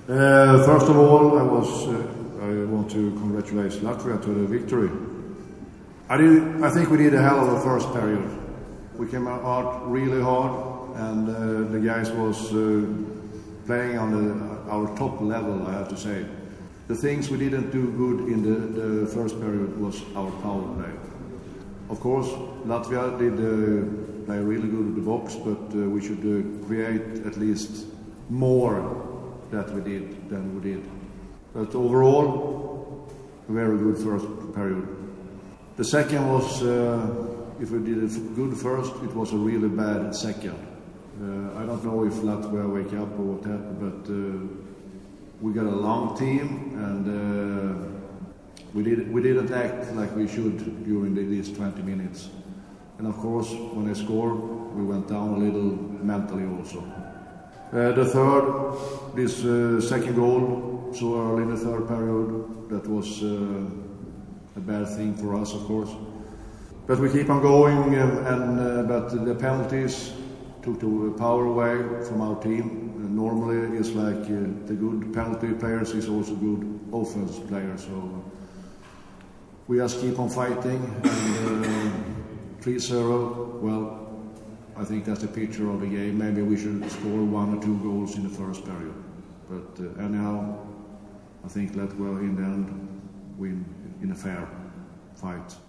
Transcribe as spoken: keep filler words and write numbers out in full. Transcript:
Uh, first of all, I was uh, I want to congratulate Latvia to the victory. I did. I think we did a hell of a first period. We came out really hard, and uh, the guys was uh, playing on the, our top level, I have to say. The things we didn't do good in the, the first period was our power play. Of course, Latvia did uh, play really good in the box, but uh, we should uh, create at least more that we did than we did. But overall, a very good first period. The second was, uh, if we did it good first, it was a really bad second. Uh, I don't know if Latvia wake up or what happened, but uh, we got a long team, and uh, we did we didn't act like we should during the, these twenty minutes. And of course, when they scored, we went down a little mentally also. Uh, the third, this uh, second goal, so early in the third period, that was uh, a bad thing for us, of course. But we keep on going, um, and uh, but the penalties took the power away from our team. And normally, it's like uh, the good penalty players is also good offense players. So we just keep on fighting. And uh, three zero, well, I think that's a picture of the game. Maybe we should score one or two goals in the first period. But uh, anyhow, I think Latvia in the end win in a fair fight.